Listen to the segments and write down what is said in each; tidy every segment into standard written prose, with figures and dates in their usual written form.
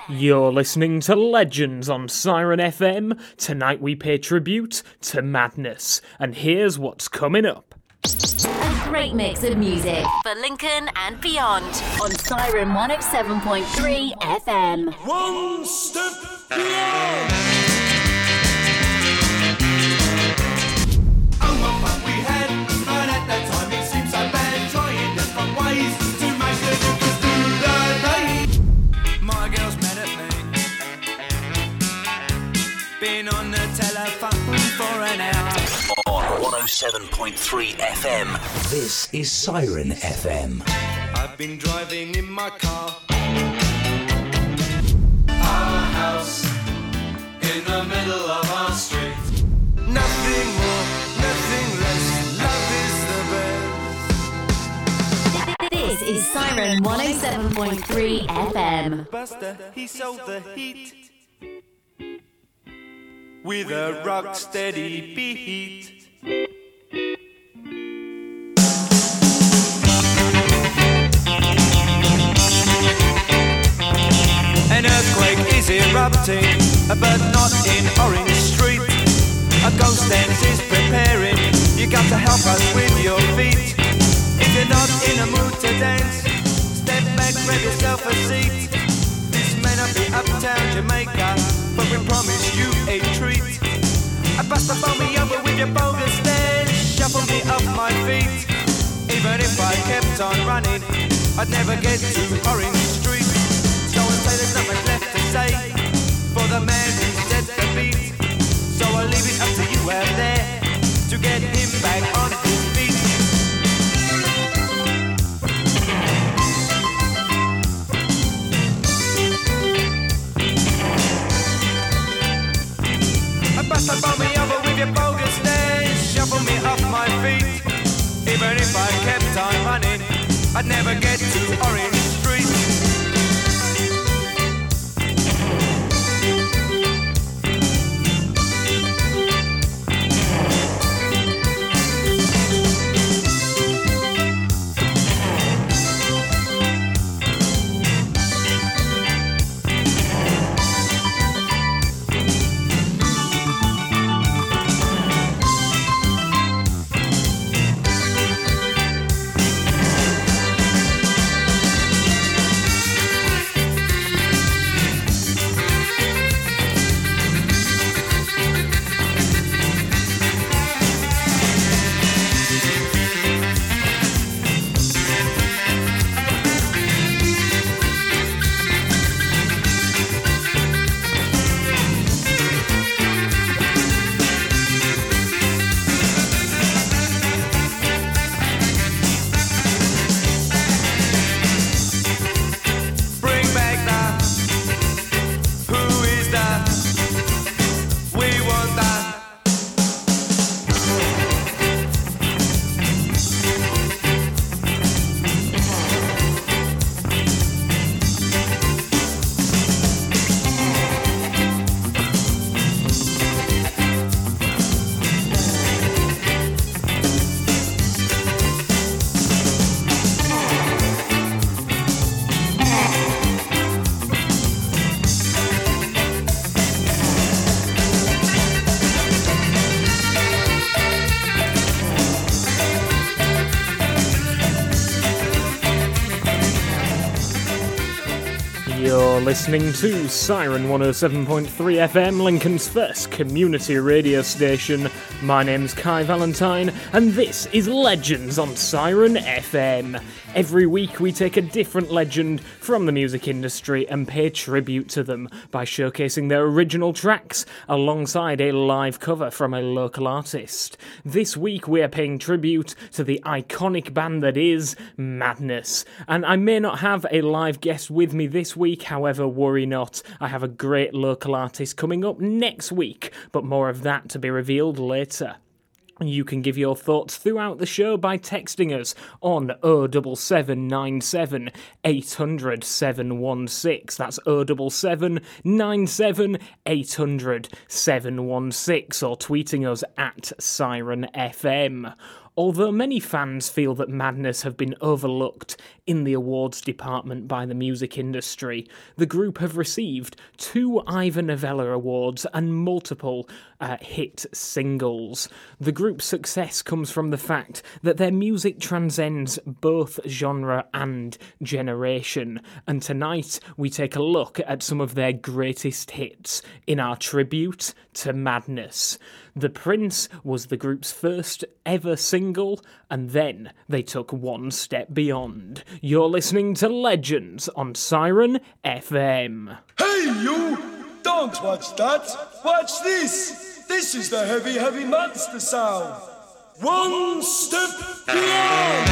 You're listening to Legends on Siren FM. Tonight we pay tribute to Madness, and here's what's coming up. A great mix of music for Lincoln and beyond on Siren 107.3 FM. One step beyond. Oh, what fun we had right at that time. It seemed so bad trying different ways to make the difference through the day. My girl's mad at me. Been on the telephone for an hour. On 107.3 FM. This is Siren FM. I've been driving in my car. Our house in the middle of our street. Nothing more, nothing less. Love is the best. This is Siren 107.3 FM. Buster, he sold the heat with a rock steady beat. An earthquake is erupting, but not in Orange Street. A ghost dance is preparing. You got to help us with your feet. If you're not in a mood to dance, step back, grab yourself a seat. This may not be uptown Jamaica, but we promise you a treat. I bust the phone me over with your bogus dance, shuffle me off my feet. Even if I kept on running, I'd never get to Orange Street. So and say there's nothing left to say for the man who set the beat. So I'll leave it up to you out there to get him back on his feet. Bust up on me over with your bogus dance, shuffle me off my feet. Even if I kept on running, I'd never get to Orange Street. You're listening to Siren 107.3 FM, Lincoln's first community radio station. My name's Kai Valentine, and this is Legends on Siren FM. Every week we take a different legend from the music industry and pay tribute to them by showcasing their original tracks alongside a live cover from a local artist. This week we are paying tribute to the iconic band that is Madness. And I may not have a live guest with me this week, however, worry not. I have a great local artist coming up next week, but more of that to be revealed later. You can give your thoughts throughout the show by texting us on 07797 800 716. That's 07797 800 716, or tweeting us at Siren FM. Although many fans feel that Madness have been overlooked in the awards department by the music industry, the group have received 2 Ivor Novello Awards and multiple hit singles. The group's success comes from the fact that their music transcends both genre and generation, and tonight we take a look at some of their greatest hits in our tribute to Madness. The Prince was the group's first ever single, and then they took one step beyond. You're listening to Legends on Siren FM. Hey you! Don't watch that! Watch this! This is the heavy, heavy monster sound! One step beyond!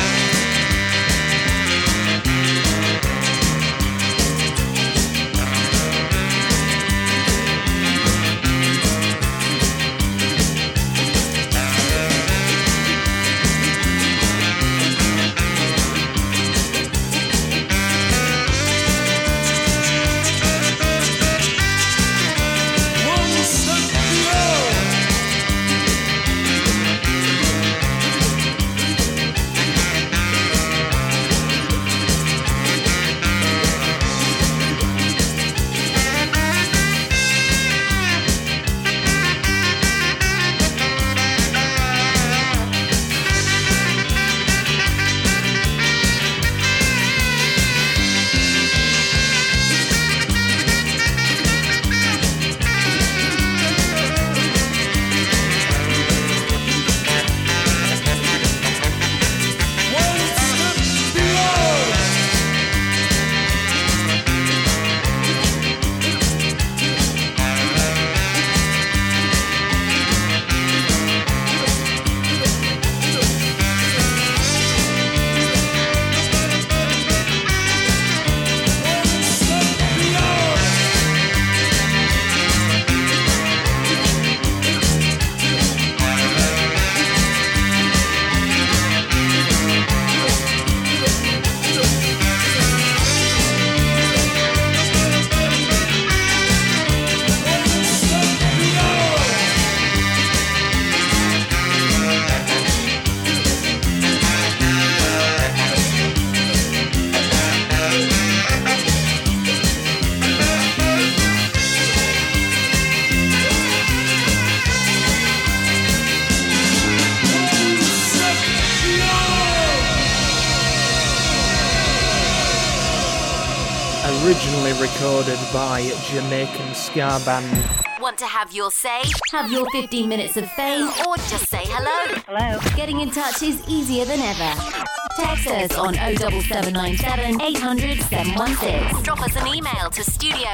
Originally recorded by Jamaican ska band. Want to have your say? Have your 15 minutes of fame? Or just say hello? Hello. Getting in touch is easier than ever. Text us on 07797 800 716. Drop us an email to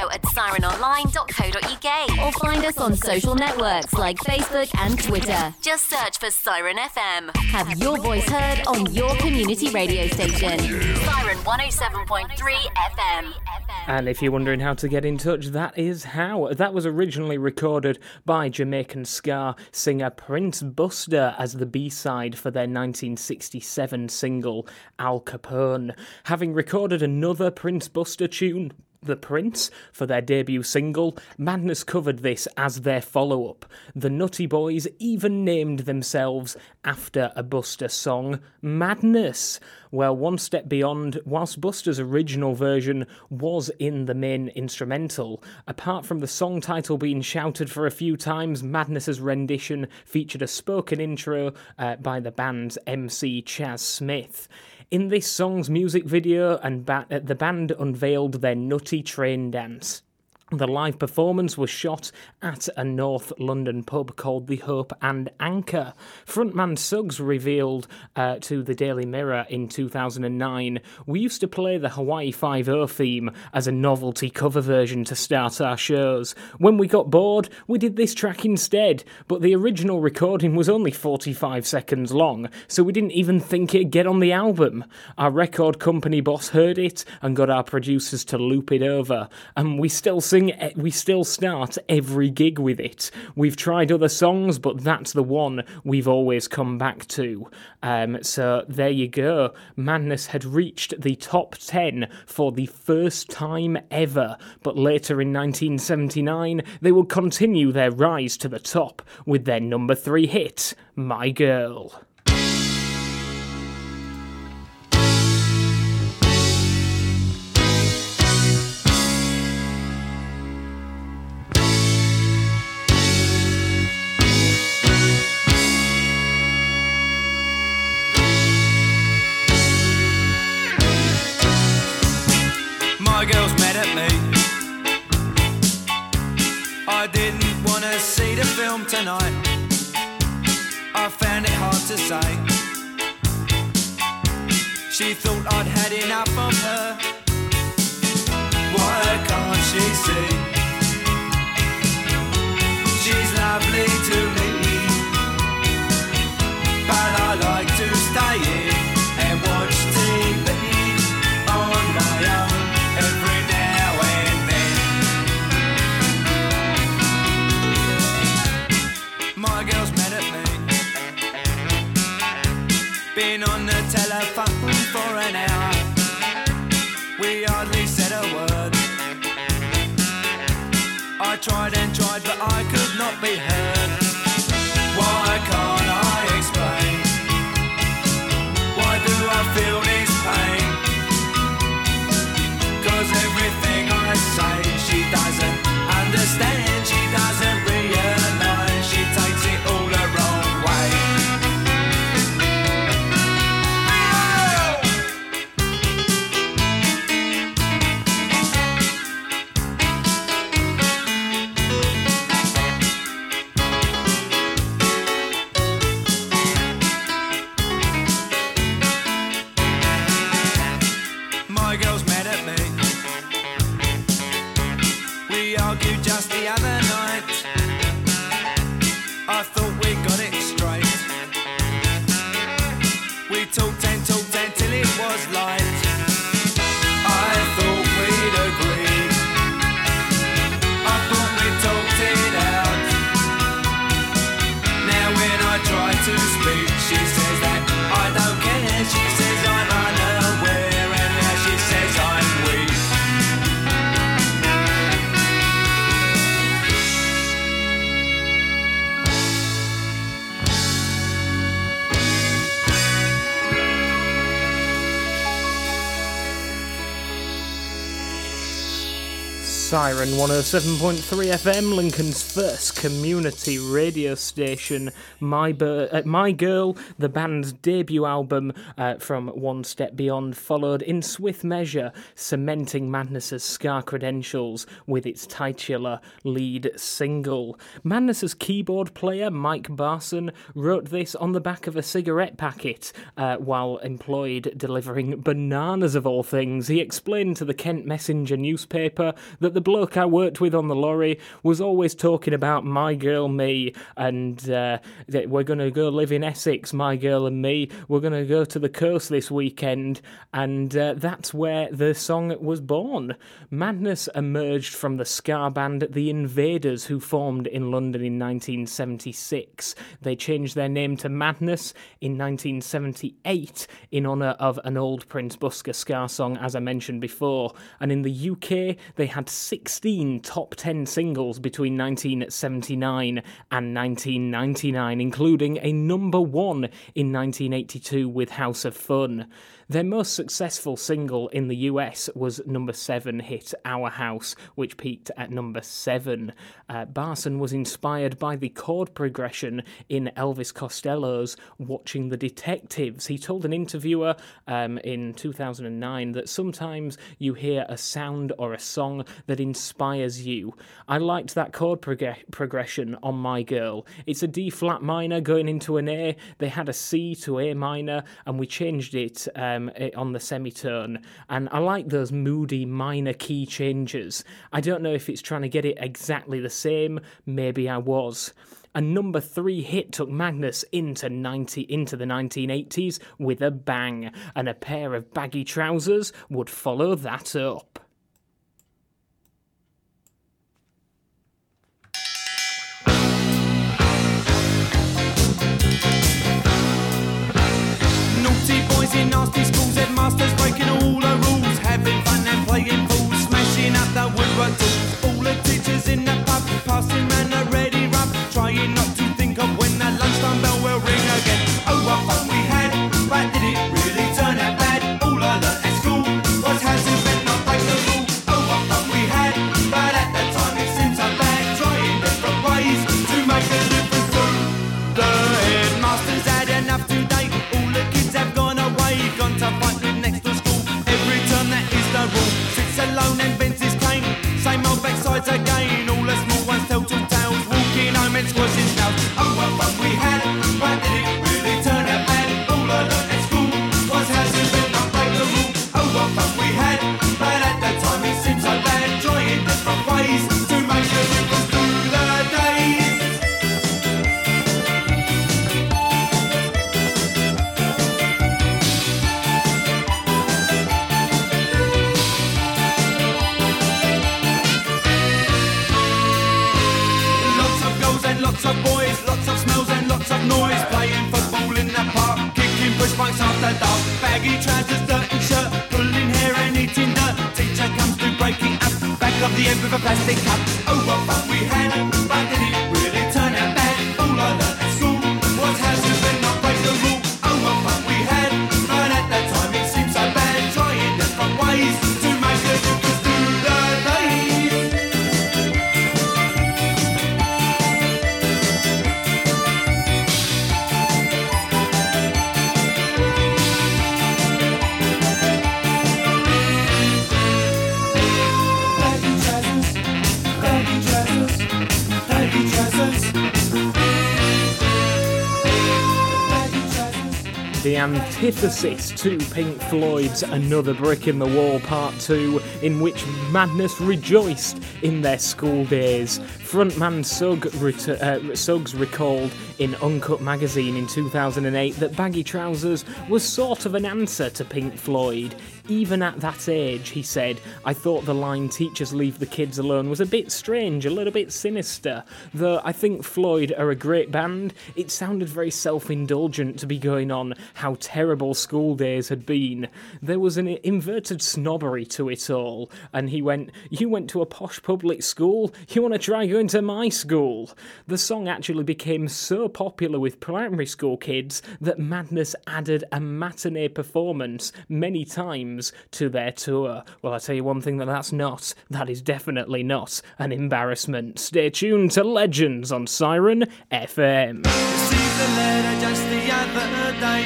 studio@sirenonline.co.uk or find us on social networks like Facebook and Twitter. Just search for Siren FM. Have your voice heard on your community radio station. Siren 107.3 FM. And if you're wondering how to get in touch, that is how. That was originally recorded by Jamaican ska singer Prince Buster as the B-side for their 1967 single Al Capone. Having recorded another Prince Buster tune, The Prince, for their debut single, Madness covered this as their follow-up. The Nutty Boys even named themselves after a Buster song, Madness. Well, one step beyond, whilst Buster's original version was in the main instrumental, apart from the song title being shouted for a few times, Madness's rendition featured a spoken intro by the band's MC Chaz Smith. In this song's music video, the band unveiled their Nutty Train Dance. The live performance was shot at a North London pub called the Hope and Anchor. Frontman Suggs revealed to the Daily Mirror in 2009, "We used to play the Hawaii Five-0 theme as a novelty cover version to start our shows. When we got bored, we did this track instead, but the original recording was only 45 seconds long, so we didn't even think it'd get on the album. Our record company boss heard it and got our producers to loop it over, and we still start every gig with it. We've tried other songs, but that's the one we've always come back to." So there you go. Madness had reached the top 10 for the first time ever, but later in 1979 they would continue their rise to the top with their number 3 hit, My Girl. didn't want to see the film tonight. I found it hard to say. She thought I'd had enough of her. Why can't she see? She's lovely to me, but I like to stay in and watch TV on my own every now and then. My girl's mad at me. Been on the telephone for an hour. We hardly said a word. I tried and tried, but I could not be heard. Why can't I explain? Why do I feel this pain? 'Cause everything I say she doesn't understand. She doesn't realise. She takes it all the wrong way. My girl's mad at me. We argued just the other night. I thought we got it straight. We talked till it was light. I thought we'd agreed. I thought we talked it out. Now when I try to speak, she says that I don't care. She says I'm unaware, and now she says I'm weak. Siren 107.3 FM, Lincoln's first community radio station. My Girl, the band's debut album from One Step Beyond, followed in swift measure, cementing Madness's ska credentials with its titular lead single. Madness's keyboard player, Mike Barson, wrote this on the back of a cigarette packet while employed delivering bananas of all things. He explained to the Kent Messenger newspaper that the bloke I worked with on the lorry was always talking about my girl, me, and that we're going to go live in Essex, my girl and me. We're going to go to the coast this weekend, and that's where the song was born. Madness emerged from the ska band The Invaders, who formed in London in 1976. They changed their name to Madness in 1978 in honour of an old Prince Busker ska song, as I mentioned before. And in the UK, they had 16 top 10 singles between 1979 and 1999, including a number 1 in 1982 with House of Fun. Their most successful single in the US was number 7 hit Our House, which peaked at number 7. Barson was inspired by the chord progression in Elvis Costello's Watching the Detectives. He told an interviewer in 2009 that sometimes you hear a sound or a song that inspires you. I liked that chord progression on My Girl. It's a D flat minor going into an A. They had a C to A minor, and we changed it on the semitone, and I like those moody minor key changes. I don't know if it's trying to get it exactly the same, maybe I was. A number 3 hit took Madness into the 1980s with a bang, and a pair of baggy trousers would follow that up. Boys in nasty schools, headmasters breaking all the rules, having fun and playing pool, smashing up the woodwork tools. All the teachers in the pub, passing round a ready rub, trying not to think of when the lunchtime bell will ring again. Oh, what fun we had, but did it really turn out bad? All I learnt at school was how to bend, not break the rule. Oh, what fun we had, but at the time it seemed so bad, trying different ways to make a difference too. The headmasters had enough today. Gone to fight with next to school. Every term that is the rule. Sits alone and bends his cane. Same old backsides again. All the small ones tell to the end with a plastic cup. Oh, what fun we had, but did it really turn out bad? All I learned at school was how to bend not break the rule. Oh, what fun we had, but at that time it seemed so bad. Trying different ways to make the difference through the days. The antithesis to Pink Floyd's Another Brick in the Wall Part 2, in which Madness rejoiced in their school days. Frontman Suggs recalled in Uncut magazine in 2008 that baggy trousers was sort of an answer to Pink Floyd. Even at that age, he said, I thought the line teachers leave the kids alone was a bit strange, a little bit sinister. Though I think Floyd are a great band, it sounded very self-indulgent to be going on how terrible school days had been. There was an inverted snobbery to it all, and he went, you went to a posh public school? You want to try going to my school? The song actually became so popular with primary school kids that Madness added a matinee performance many times to their tour. Well, I tell you one thing that's not. That is definitely not an embarrassment. Stay tuned to Legends on Siren FM. Received a letter just the other day.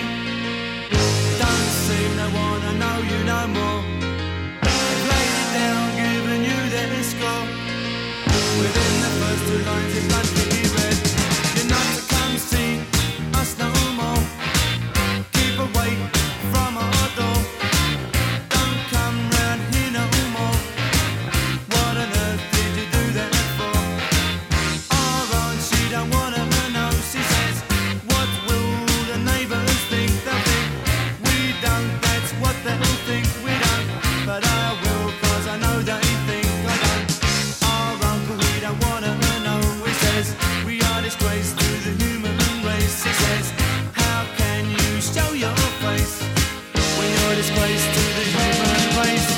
Don't seem to wanna know you no more. They've laid it down, giving you their score. Within the first two lines it's bluntly read, you're not to come see us no more. Keep away from our door. Don't come round here no more. What on earth did you do that for? Alright, she don't wanna know. She says, what will the neighbours think? They'll think we don't, that's what they'll think. We don't, but I will, cause I know they think I don't. Our uncle, we don't wanna know. He says, we are disgrace to the human race. He says, how can you show your face when you're disgrace to the human race?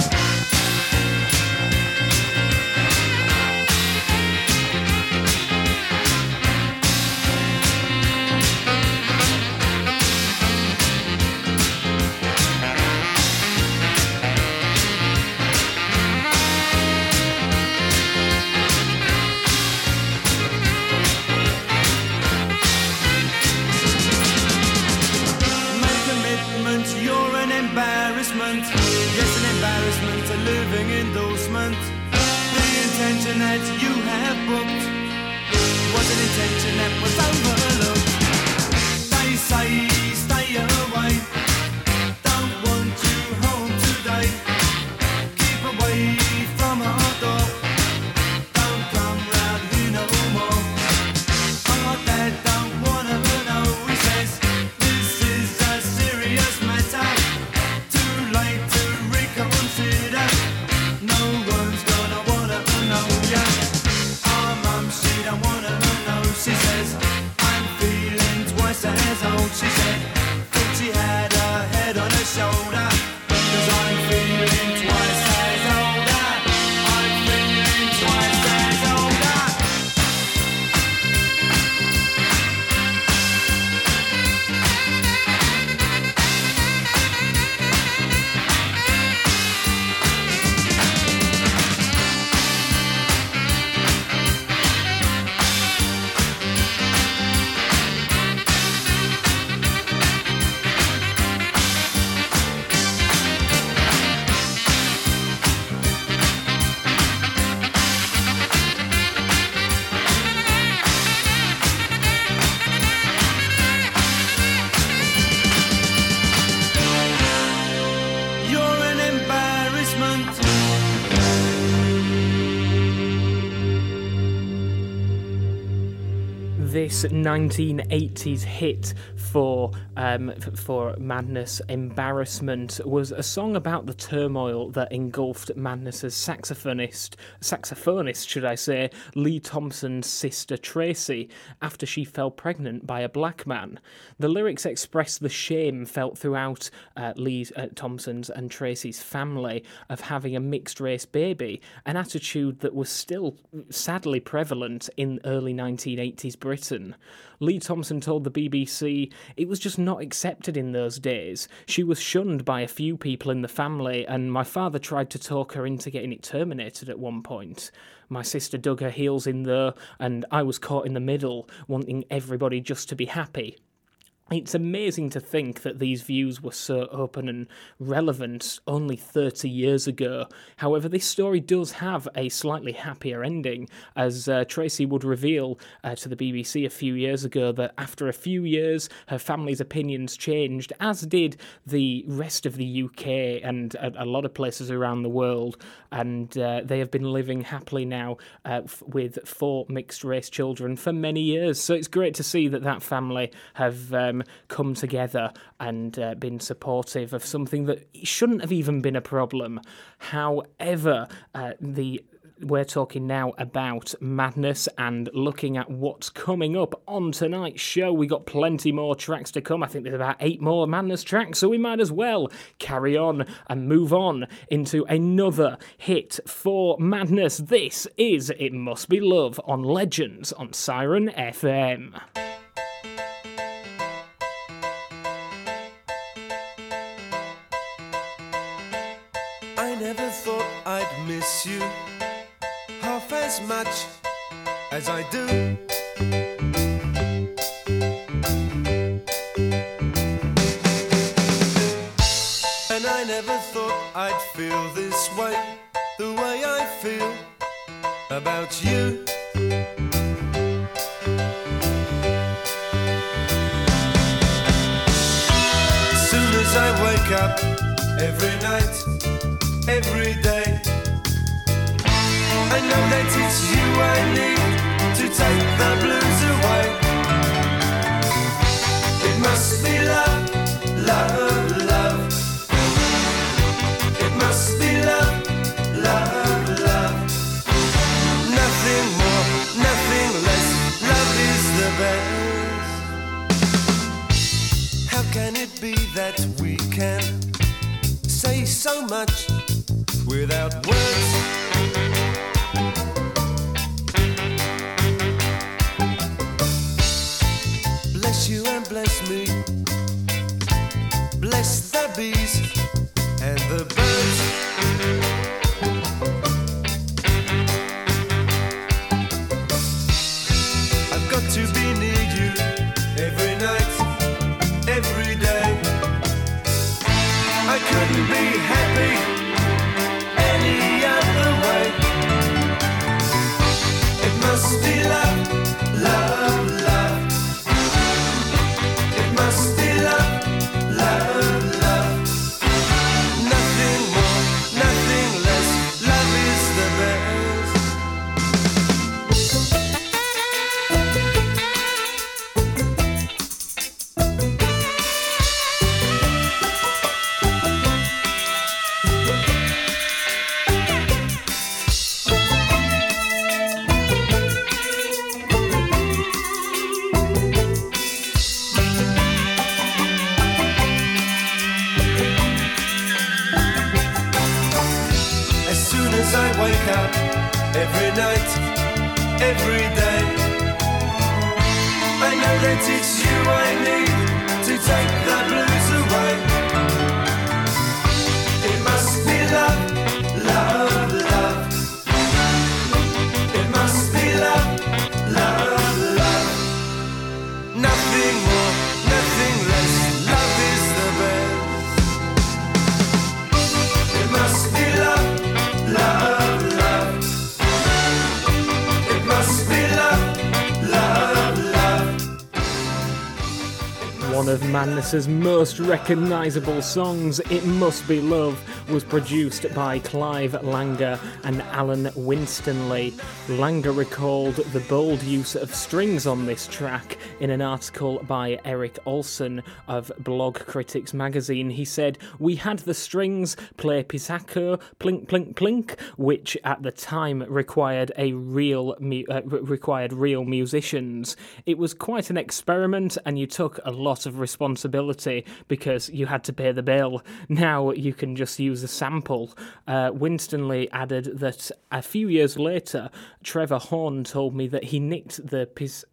You're an embarrassment. Yes, an embarrassment, a living endorsement. The intention that you have booked was an intention that was overlooked. They say stay away, don't want you home today. Keep away from our door. Don't come round here no more. Our dad don't wanna know. He says this is a serious matter. Too late to reconsider. No one's gonna wanna know ya. Our mum, she don't wanna know. She says I'm feeling twice as old. She says This 1980s hit for Madness, Embarrassment, was a song about the turmoil that engulfed Madness's saxophonist, should I say, Lee Thompson's sister Tracy, after she fell pregnant by a black man. The lyrics express the shame felt throughout Lee Thompson's and Tracy's family of having a mixed-race baby, an attitude that was still sadly prevalent in early 1980s Britain. Lee Thompson told the BBC it was just not accepted in those days. She was shunned by a few people in the family, and my father tried to talk her into getting it terminated at one point. My sister dug her heels in there, and I was caught in the middle, wanting everybody just to be happy. It's amazing to think that these views were so open and relevant only 30 years ago. However, this story does have a slightly happier ending, as Tracy would reveal to the BBC a few years ago that after a few years, her family's opinions changed, as did the rest of the UK and a lot of places around the world, and they have been living happily now with 4 mixed-race children for many years. So it's great to see that family have come together and been supportive of something that shouldn't have even been a problem. However, we're talking now about Madness and looking at what's coming up on tonight's show. We got plenty more tracks to come. I think there's about 8 more Madness tracks, so we might as well carry on and move on into another hit for Madness. This is It Must Be Love on Legends on Siren FM. I never thought I'd miss you half as much as I do. And I never thought I'd feel this way, the way I feel about you. As soon as I wake up every night, every day, I know that it's you I need to take the blues away. It must be love, love, love. It must be love, love, love. Nothing more, nothing less. Love is the best. How can it be that we can say so much without words? Bless you and bless me, bless the bees and the birds. I've got to be near you every night, every day. I couldn't be happy any other way. It must be love, love, love. It must be love, love, love. Nothing more, nothing less. Love is the best. Every night, every day, I know that it's you I need to take the blues away. It must be love, love, love. It must be love, love, love. Nothing more, nothing less. Love is the best. It must be love, love. one of Madness's most recognisable songs, It Must Be Love, was produced by Clive Langer and Alan Winstanley. Langer recalled the bold use of strings on this track in an article by Eric Olson of Blog Critics magazine. He said, "We had the strings play pizzicato, plink plink plink, which at the time required real musicians. It was quite an experiment, and you took a lot of responsibility because you had to pay the bill. Now you can just use a sample." Winstanley added that a few years later, Trevor Horn told me that he nicked the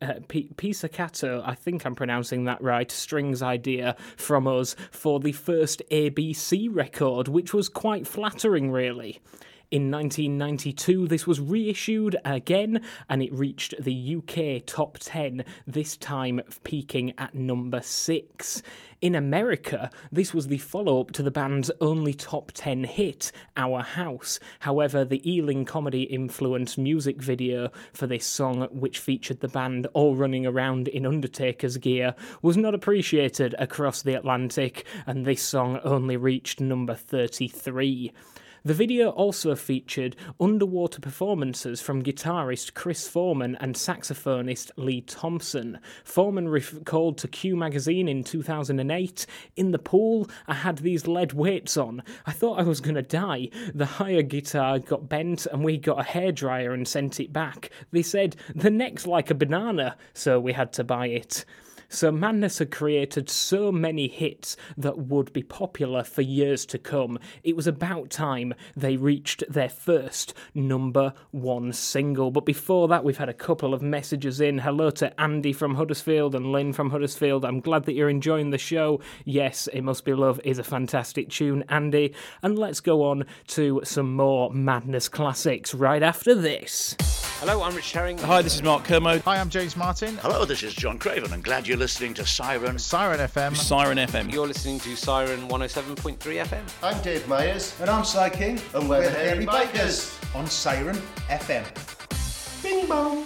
pizzicato, I think I'm pronouncing that right, strings idea from us for the first ABC record, which was quite flattering, really. In 1992, this was reissued again, and it reached the UK top 10, this time peaking at number 6. In America, this was the follow-up to the band's only top 10 hit, Our House. However, the Ealing comedy-influenced music video for this song, which featured the band all running around in Undertaker's gear, was not appreciated across the Atlantic, and this song only reached number 33. The video also featured underwater performances from guitarist Chris Foreman and saxophonist Lee Thompson. Foreman recalled to Q magazine in 2008, "In the pool, I had these lead weights on. I thought I was going to die. The higher guitar got bent and we got a hairdryer and sent it back. They said, the neck's like a banana, so we had to buy it." So Madness had created so many hits that would be popular for years to come. It was about time they reached their first number 1 single. But before that, we've had a couple of messages in. Hello to Andy from Huddersfield and Lynn from Huddersfield. I'm glad that you're enjoying the show. Yes, It Must Be Love is a fantastic tune, Andy. And let's go on to some more Madness classics right after this. Hello, I'm Rich Herring. Hi, this is Mark Kermode. Hi, I'm James Martin. Hello, this is John Craven. I'm glad you're listening to Siren FM. Siren FM. You're listening to Siren 107.3 FM. I'm Dave Myers. And I'm Cy King. And we're the Hairy Bikers. On Siren FM. Bing bong.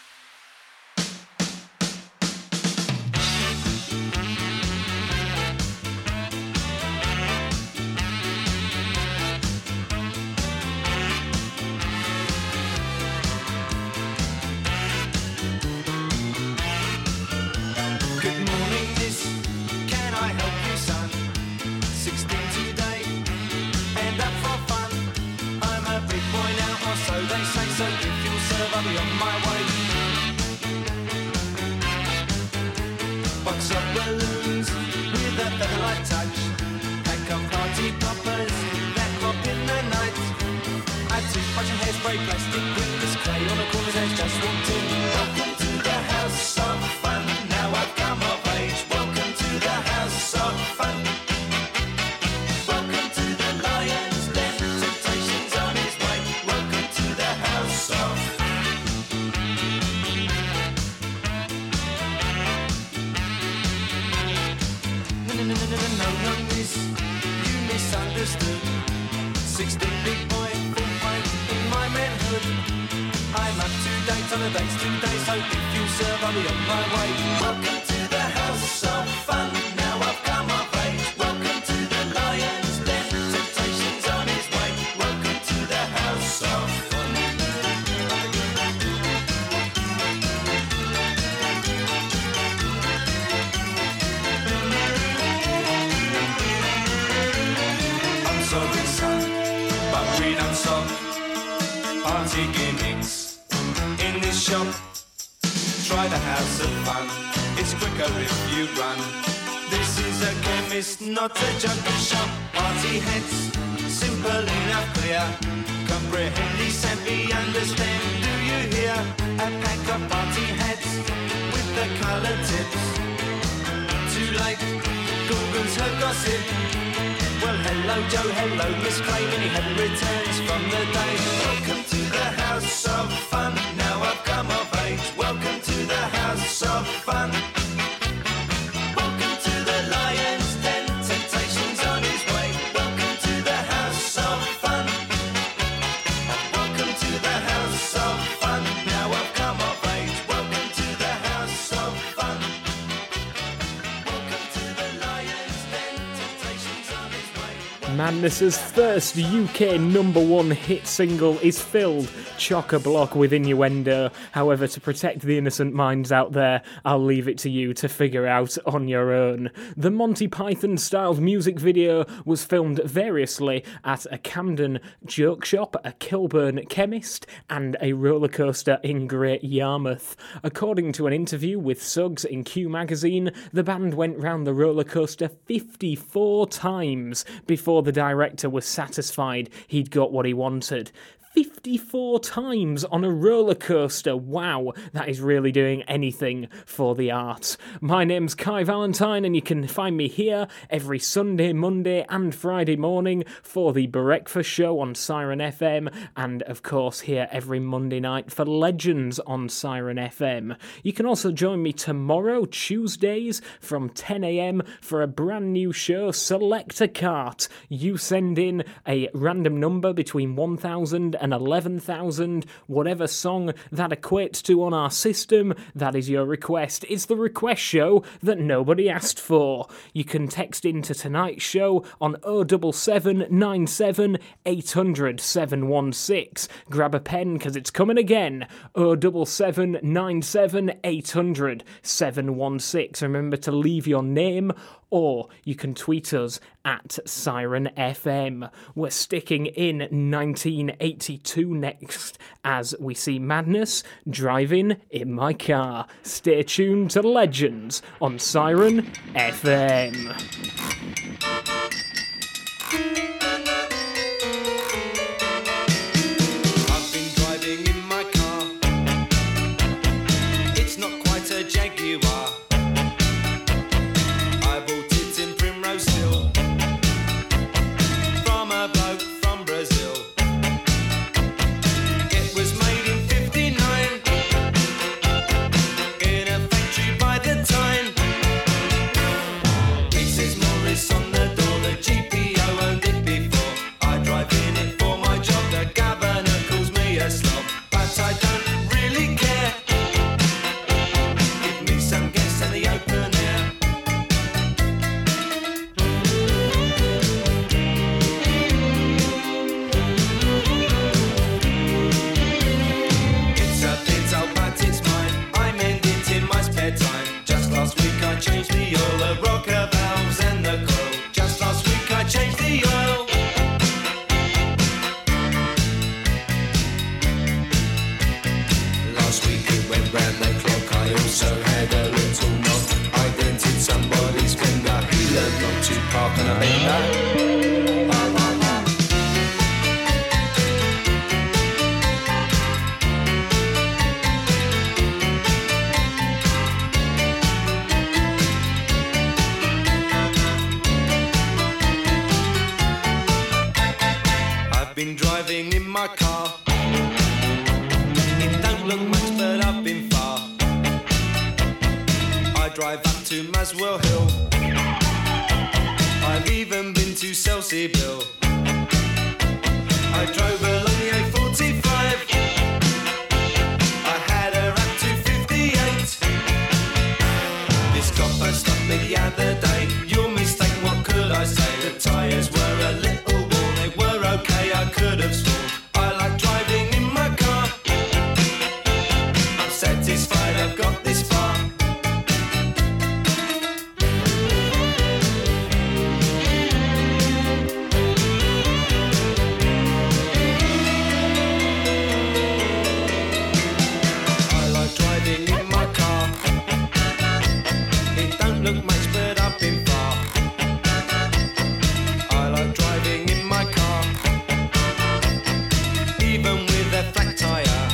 Not a jungle shop, party heads, simple enough, clear. Comprehend, and be understand, do you hear? A pack of party heads with the colour tips. Too late, Google's her gossip. Well, hello Joe, hello Miss Clay, many happy returns from the day. Welcome to the house of fun, now I've come of age. Welcome to the house of fun. Welcome to the Lion's Den. On his way. Welcome to the house of fun. Welcome to the house of fun. Now I've come of age. Welcome to the house of fun. Welcome to Madness's first UK #1 hit single is filled chock-a-block with innuendo. However, to protect the innocent minds out there, I'll leave it to you to figure out on your own. The Monty Python-styled music video was filmed variously at a Camden joke shop, a Kilburn chemist, and a roller coaster in Great Yarmouth. According to an interview with Suggs in Q Magazine, the band went round the roller coaster 54 times before the director was satisfied he'd got what he wanted. 54 times on a roller coaster. Wow, that is really doing anything for the art. My name's Kai Valentine, and you can find me here every Sunday, Monday and Friday morning for the Breakfast Show on Siren FM, and of course here every Monday night for Legends on Siren FM. You can also join me tomorrow, Tuesdays, from 10 a.m. for a brand new show, Select a Cart. You send in a random number between 1,000 and 11,000, whatever song that equates to on our system, that is your request. It's the request show that nobody asked for. You can text into tonight's show on 07797 800 716. Grab a pen because it's coming again. 07797 800 716. Remember to leave your name, or you can tweet us at Siren FM. We're sticking in 1982 next as we see Madness driving in my car. Stay tuned to Legends on Siren FM. I've been driving in my car. It's not quite a Jaguar. I bought it in Primrose Hill from a bloke from Brazil. It was made in 59 in a factory by the Tyne. It says Morris on the door, the GPO owned it before. I drive in it for my job, the governor calls me a slob, but I don't really care. Give me some gas in the open air. It's a Pinto, but it's mine. I mend it in my spare time. Just last week I changed the oil, the rocker valves and the coil. Just last week I changed the oil. Last week it went round the clock. I also had a little knock. I dented somebody's fender. He learned not to park on a bender. I've been driving in my car. It don't look much, but I've been far. I drive up to Maswell Hill. I've even been to Selseybill. I drove along the A45. I had her up to 58. This copper stopped me the other day. Your mistake, what could I say? The tyres were a little worn, they were okay, I could have sworn. I like driving in my car. I'm satisfied I've got this far. I like driving in my car. It don't look much, but I've been far. I like driving in my car, even with a flat tire.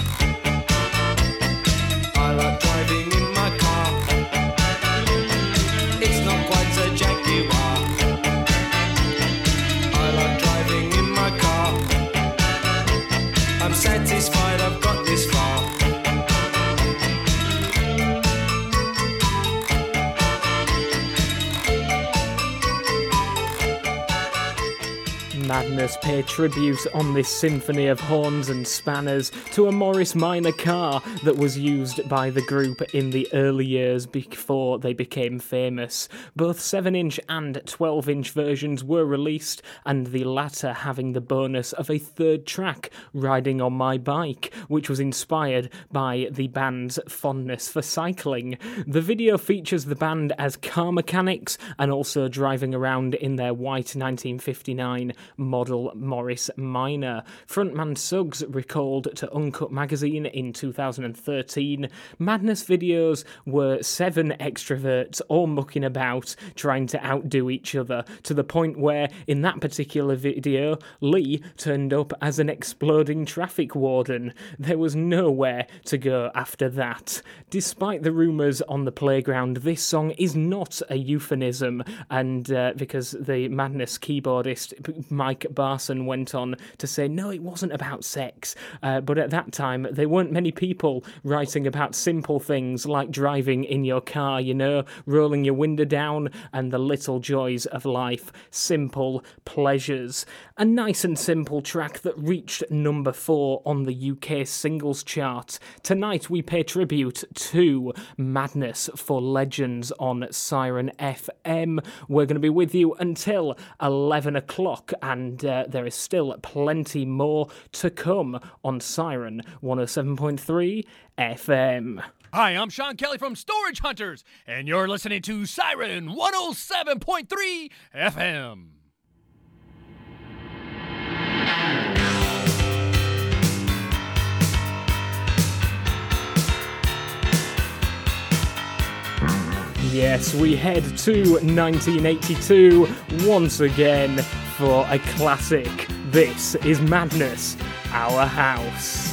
I like driving in my car. It's not quite a Jaguar. I like driving in my car. I'm satisfied I've got this far. Madness pay tribute on this symphony of horns and spanners to a Morris Minor car that was used by the group in the early years before they became famous. Both 7-inch and 12-inch versions were released, and the latter having the bonus of a third track, Riding on My Bike, which was inspired by the band's fondness for cycling. The video features the band as car mechanics and also driving around in their white 1959 model Morris Minor. Frontman Suggs recalled to Uncut Magazine in 2013, Madness videos were 7 extroverts all mucking about trying to outdo each other, to the point where in that particular video Lee turned up as an exploding traffic warden. There was nowhere to go after that. Despite the rumours on the playground, this song is not a euphemism, and because the Madness keyboardist Mike Barson went on to say no, it wasn't about sex, but at that time there weren't many people writing about simple things like driving in your car, you know, rolling your window down and the little joys of life, simple pleasures. A nice and simple track that reached number 4 on the UK singles chart. Tonight we pay tribute to Madness for Legends on Siren FM. We're going to be with you until 11 o'clock, and there is still plenty more to come on Siren 107.3 FM. Hi, I'm Sean Kelly from Storage Hunters, and you're listening to Siren 107.3 FM. Yes, we head to 1982 once again for a classic. This is Madness, Our House.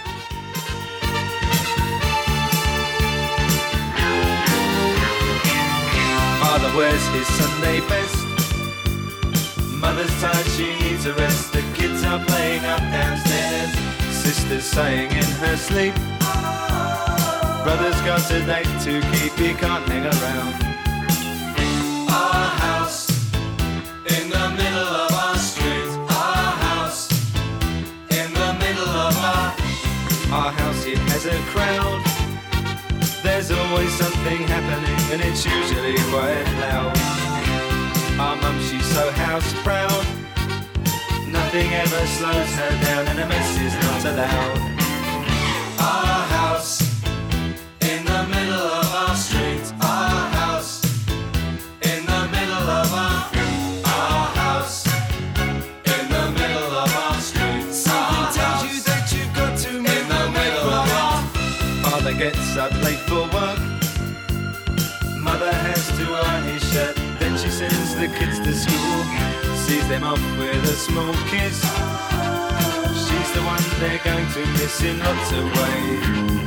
Father wears his Sunday best. Mother's tired, she needs a rest. The kids are playing up downstairs. Sister's sighing in her sleep. Brother's got a date to keep, he can't hang around. Our house, in the middle of our street. Our house, in the middle of our house, it has a crowd. There's always something happening and it's usually quite loud. Our mum, she's so house proud. Nothing ever slows her down and a mess is not allowed. Our house, in the middle of our street. Our house, in the middle of our house, in the middle of our street. Something tells you that you've got to move in the middle of our. Father gets up late for work. Mother has to iron his shirt. Then she sends the kids to school, sees them off with a small kiss. She's the one they're going to miss in lots of ways.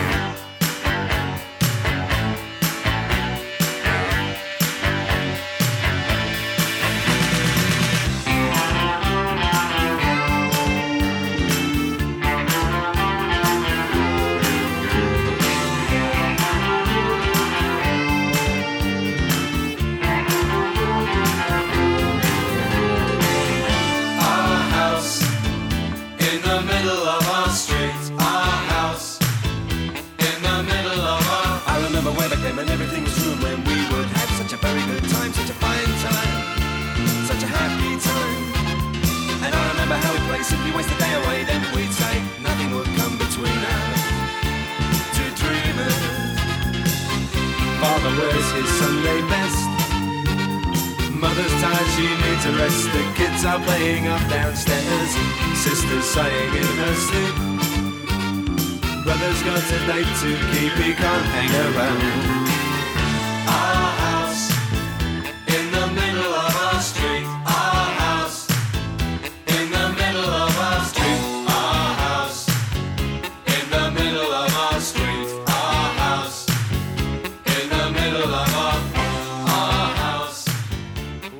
And everything was true when we would have such a very good time, such a fine time, such a happy time. And I remember how we'd play, simply waste the day away. Then we'd say nothing would come between us, two dreamers. Father wears his Sunday best. Mother's tired, she needs a rest. The kids are playing up downstairs. Sister's sighing in her sleep. Brother's got a date to keep, he can't hang around. Our house, in the middle of our street. Our house, in the middle of our street. Our house, in the middle of our street. Our house, in the middle of our house.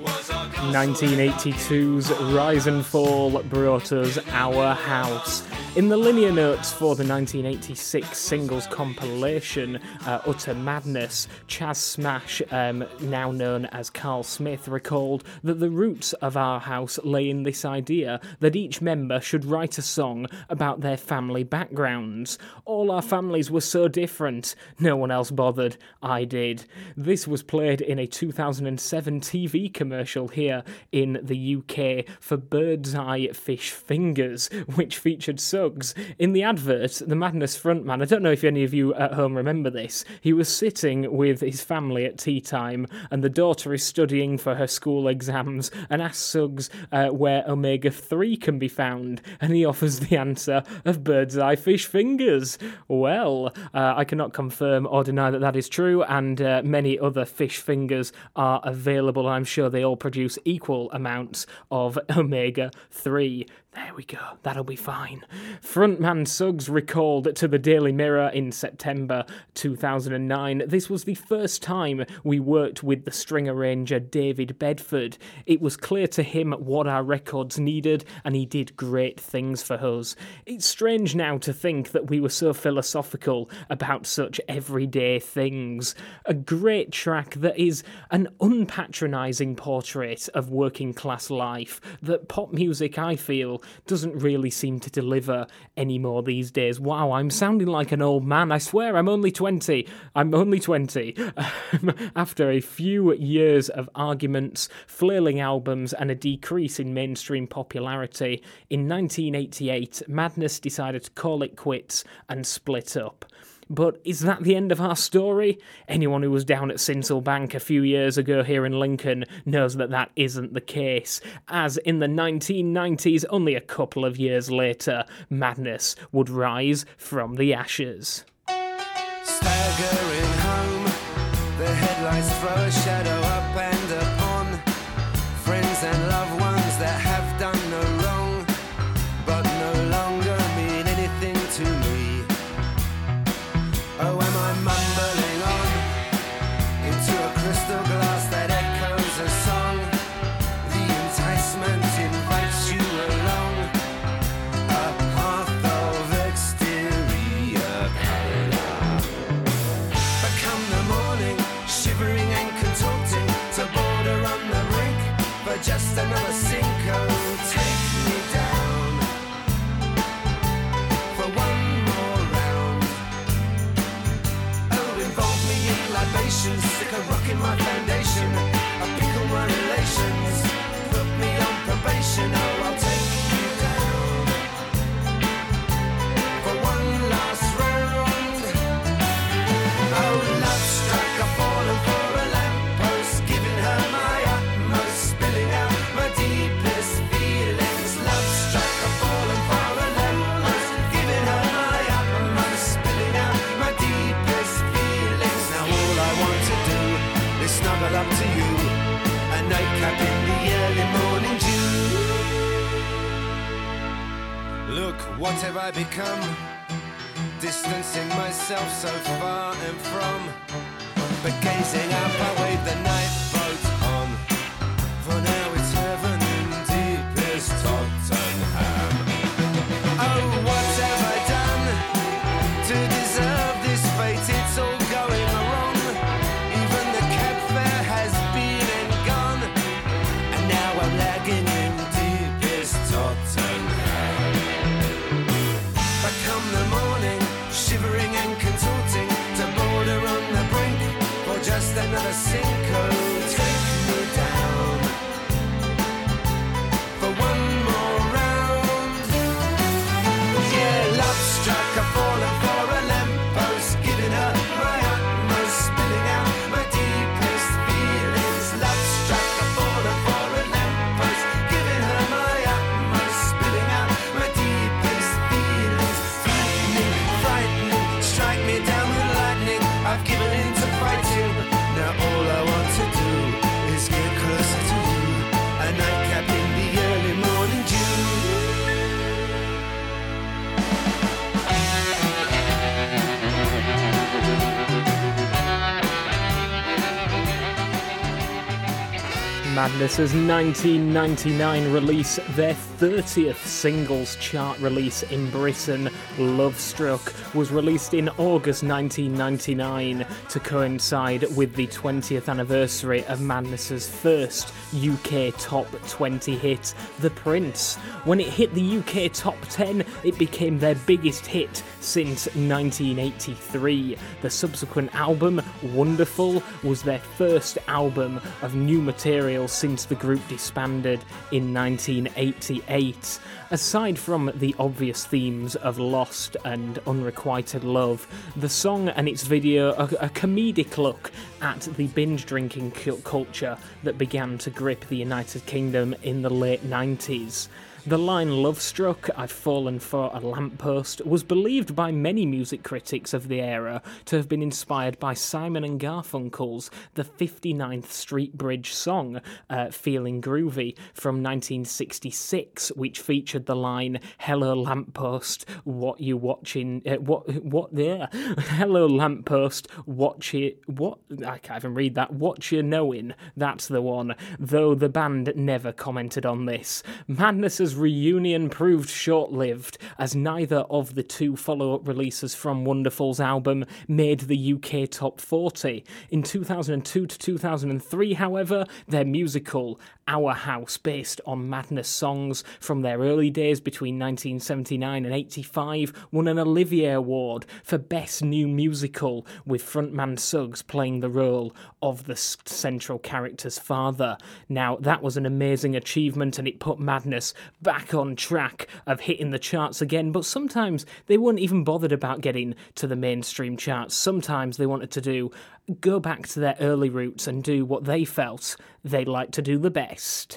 1982's Rise and Fall brought us Our House. In the liner notes for the 1986 singles compilation, Utter Madness, Chas Smash, now known as Carl Smith, recalled that the roots of Our House lay in this idea that each member should write a song about their family backgrounds. All our families were so different. No one else bothered. I did. This was played in a 2007 TV commercial here in the UK for Bird's Eye Fish Fingers, which featured Suggs. In the advert, the Madness frontman, I don't know if any of you at home remember this, he was sitting with his family at tea time, and the daughter is studying for her school exams and asks Suggs where Omega-3 can be found, and he offers the answer of Bird's Eye Fish Fingers. Well, I cannot confirm or deny that that is true, and many other fish fingers are available. I'm sure they all produce equal amounts of Omega-3. There we go, that'll be fine. Frontman Suggs recalled to the Daily Mirror in September 2009, this was the first time we worked with the string arranger David Bedford. It was clear to him what our records needed, and he did great things for us. It's strange now to think that we were so philosophical about such everyday things. A great track that is an unpatronising portrait of working class life that pop music, I feel, doesn't really seem to deliver anymore these days. Wow, I'm sounding like an old man. I swear I'm only 20. I'm only 20. After a few years of arguments, flailing albums, and a decrease in mainstream popularity, in 1988, Madness decided to call it quits and split up. But is that the end of our story? Anyone who was down at Sinsel Bank a few years ago here in Lincoln knows that that isn't the case, as in the 1990s, only a couple of years later, Madness would rise from the ashes. Staggering home, the headlights throw a shadow up and upon friends and loved ones that have done no wrong, but no longer mean anything to me. Oh, am I mumbling on into a crystal glass that echoes a song? The enticement invites you along a path of exterior colour. But come the morning, shivering and contorting, to border on the brink for just another sinkhole. Take me down for one more round. Oh, involve me in libations, stick a rock in my foundation, I pickle my relations, put me on probation. Oh, I'll take you down for one last round. Oh, love struck, I've fallen for a lamppost, giving her my utmost, spilling out my deepest feelings. Love struck, I've fallen for a lamppost, giving her my utmost, spilling out my deepest feelings. Now all I want to do is snuggle up to you, a nightcap in the early morning dew. Look, what have I become? Distancing myself so far and from, but gazing up I wave the night boat on. For now it's heaven in deepest Tottenham. Oh, what have I done to deserve this fate? It's all going wrong. Even the cab fare has been and gone, and now I'm lagging in deepest Tottenham. But come the morning, shivering and contorting, to border on the brink for just another sinkhole. Take me down Madness's 1999 release, their 30th singles chart release in Britain, Love Struck, was released in August 1999 to coincide with the 20th anniversary of Madness's first UK top 20 hit, The Prince. When it hit the UK top 10, it became their biggest hit since 1983. The subsequent album, Wonderful, was their first album of new material since the group disbanded in 1988. Aside from the obvious themes of lost and unrequited love, the song and its video are a comedic look at the binge drinking culture that began to grip the United Kingdom in the late 90s. The line "Love Struck, I've fallen for a lamppost" was believed by many music critics of the era to have been inspired by Simon and Garfunkel's The 59th Street Bridge song, Feeling Groovy, from 1966, which featured the line "Hello lamppost, what you watching, hello lamppost, watch it, what, I can't even read that, what you knowing," that's the one, though the band never commented on this. Madness's reunion proved short-lived, as neither of the two follow-up releases from Wonderful's album made the UK top 40. In 2002 to 2003, however, their musical Our House, based on Madness songs from their early days between 1979 and 85, won an Olivier Award for Best New Musical, with frontman Suggs playing the role of the central character's father. Now, that was an amazing achievement, and it put Madness back on track of hitting the charts again, but sometimes they weren't even bothered about getting to the mainstream charts. Sometimes they wanted to go back to their early roots and do what they felt they liked to do the best.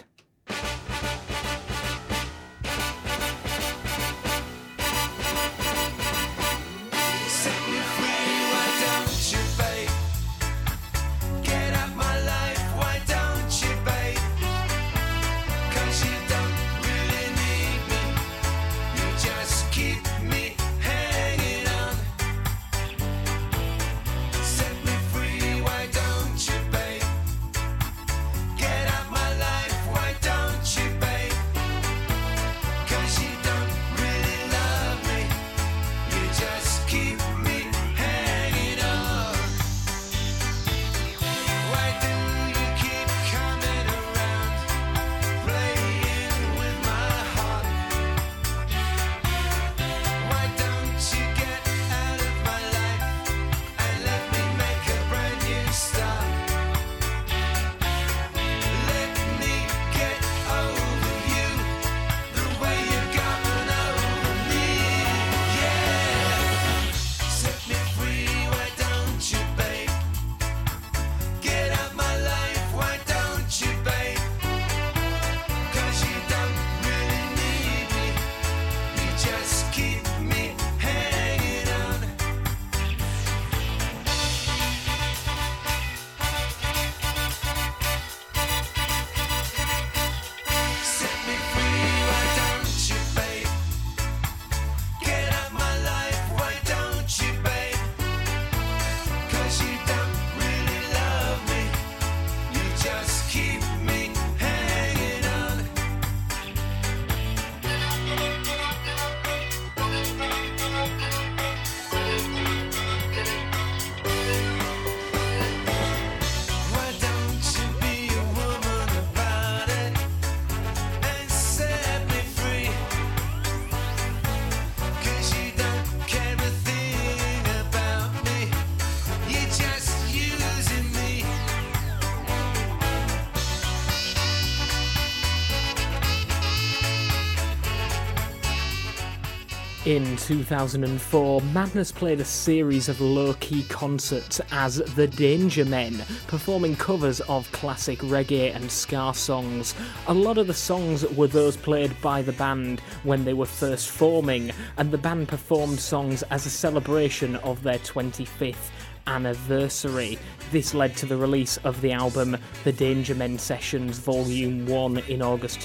In 2004, Madness played a series of low-key concerts as The Danger Men, performing covers of classic reggae and ska songs. A lot of the songs were those played by the band when they were first forming, and the band performed songs as a celebration of their 25th anniversary. This led to the release of the album The Danger Men Sessions Volume 1 in August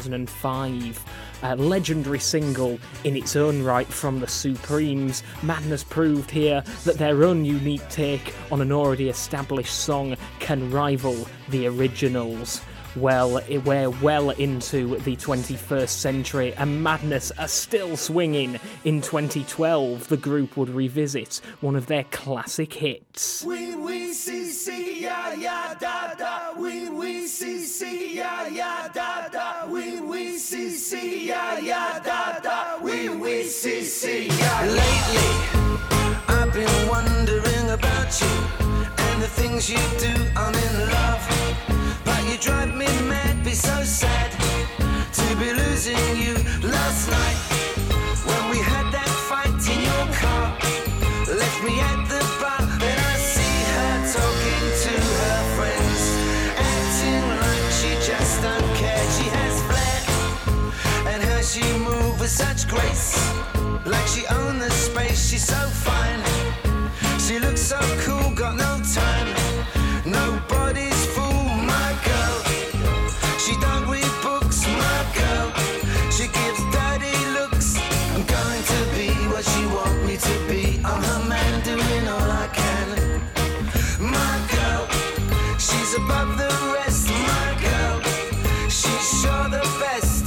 2005. A legendary single in its own right from the Supremes, Madness proved here that their own unique take on an already established song can rival the originals. Well, we're well into the 21st century, and Madness are still swinging. In 2012, the group would revisit one of their classic hits. We see, ya, ya, da, da. We see, ya, ya, da, da. We see, ya, ya, da, da. We see, ya. Lately, I've been wondering about you and the things you do. I'm in love, but you drive me mad. Be so sad to be losing you. Last night, when we had that fight in your car, left me at the bar. Then I see her talking to her friends, acting like she just don't care. She has flair, and how she moves with such grace, like she owns the space. She's so fine, she looks so cool, got no time. Nobody's fool, my girl. She don't read books, my girl. She gives dirty looks. I'm going to be what she want me to be. I'm her man, doing all I can. My girl, she's above the rest, my girl. She's sure the best.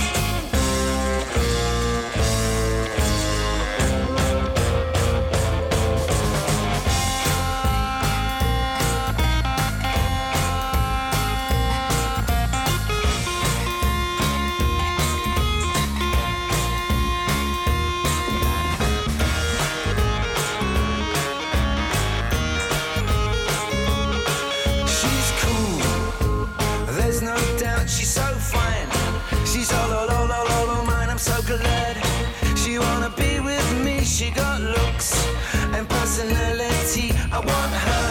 She's so fine. She's all mine. I'm so glad she wanna be with me. She got looks and personality. I want her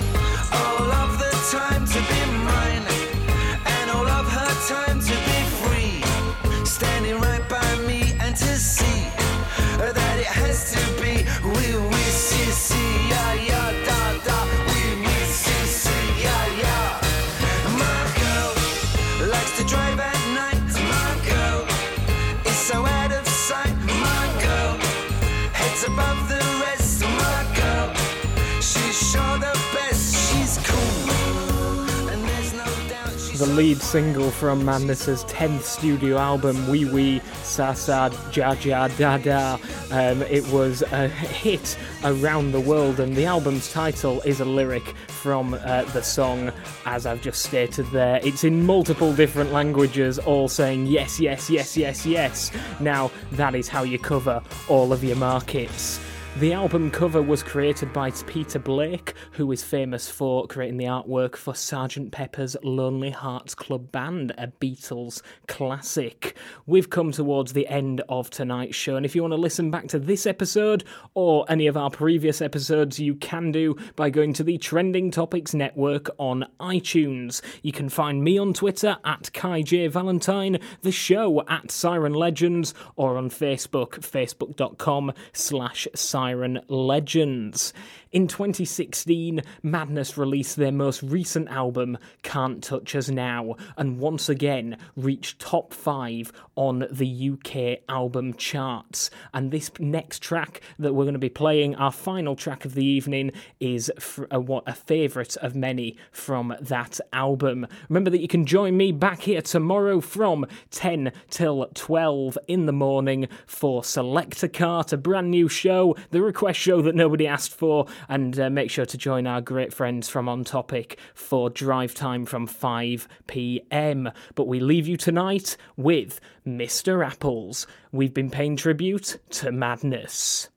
all of the time to be mine, and all of her time to be free. Standing right by me and to see that it has to be. We see, ya, ya, da, da. We see, ya, ya. My girl likes to drive at night, my girl is so out of sight, my girl heads above the rest, my girl she's sure the best, she's cool, and there's no doubt she's The lead single from Madness's 10th studio album, Wee Wee Sa Sa Ja Ja Da Da. It was a hit around the world, and the album's title is a lyric from the song, as I've just stated there. It's in multiple different languages, all saying yes, yes, yes, yes, yes. Now, that is how you cover all of your markets. The album cover was created by Peter Blake, who is famous for creating the artwork for Sgt. Pepper's Lonely Hearts Club Band, a Beatles classic. We've come towards the end of tonight's show, and if you want to listen back to this episode or any of our previous episodes, you can do by going to the Trending Topics Network on iTunes. You can find me on Twitter at KaiJValentine, the show at Siren Legends, or on Facebook, facebook.com/Siren Legends. In 2016, Madness released their most recent album, Can't Touch Us Now, and once again reached top 5 on the UK album charts. And this next track that we're going to be playing, our final track of the evening, is a favourite of many from that album. Remember that you can join me back here tomorrow from 10 till 12 in the morning for Select a Cart, a brand new show, the request show that nobody asked for, and make sure to join our great friends from On Topic for drive time from 5 p.m. But we leave you tonight with Mr. Apples. We've been paying tribute to Madness.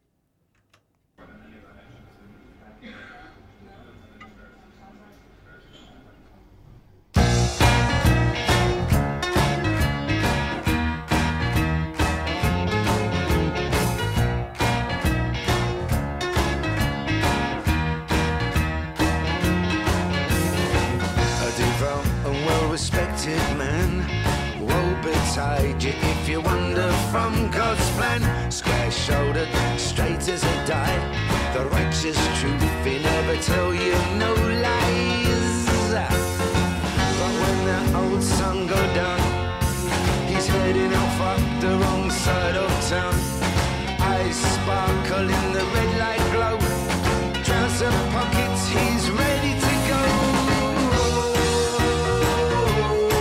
Respected man, woe betide you if you wander from God's plan. Square-shouldered, straight as a die, the righteous truth, he never tell you no lies. But when that old sun go down, he's heading off up the wrong side of town. Eyes sparkle in the red light glow, trouser pockets, he's ready to go.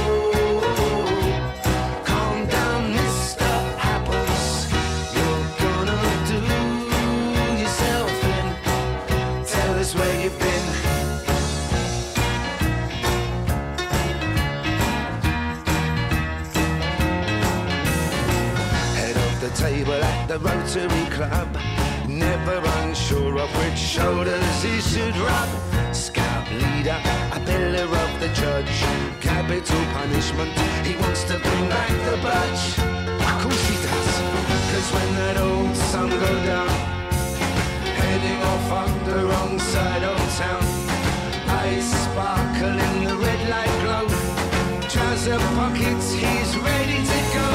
at the Rotary Club, never unsure of which shoulders he should rub. Scout leader, a pillar of the judge, capital punishment, he wants to bring back the budge. Of course he does, 'cause when that old sun go down, heading off on the wrong side of town, eyes sparkle in the red light glow, trouser pockets, he's ready to go.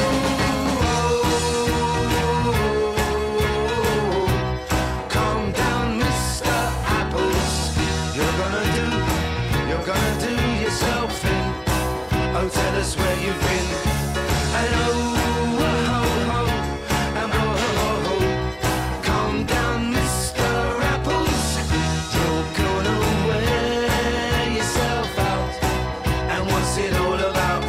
Oh, tell us where you've been. And oh, oh, oh, and oh, oh, oh. Calm down, Mr. Apples. You're gonna wear yourself out. And what's it all about?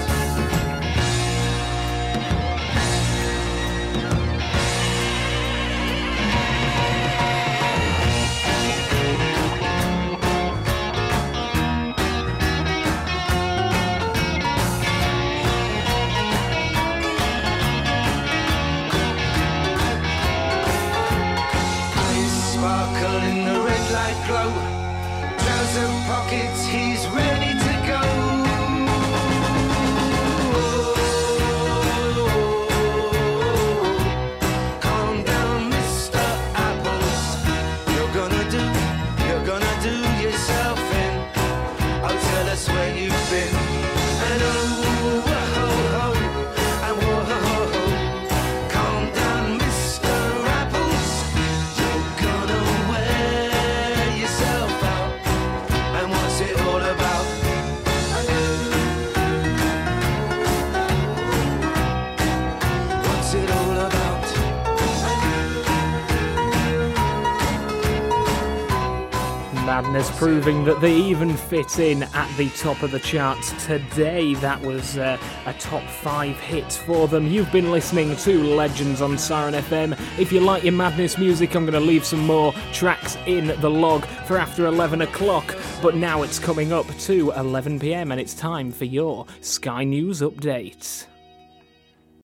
Glow, trouser pockets, he's ready to go. Calm down, Mr. Apples. You're gonna do yourself in. Oh, tell us where you've been. And oh, oh, oh, and whoa, oh, oh. Calm down, Mr. Apples. You're gonna wear yourself out. And what's it all about? What's it all about? Madness proving that they even fit in at the top of the charts today. That was a top 5 hit for them. You've been listening to Legends on Siren FM. If you like your Madness music, I'm going to leave some more tracks in the log for after 11 o'clock. But now it's coming up to 11 p.m. and it's time for your Sky News update.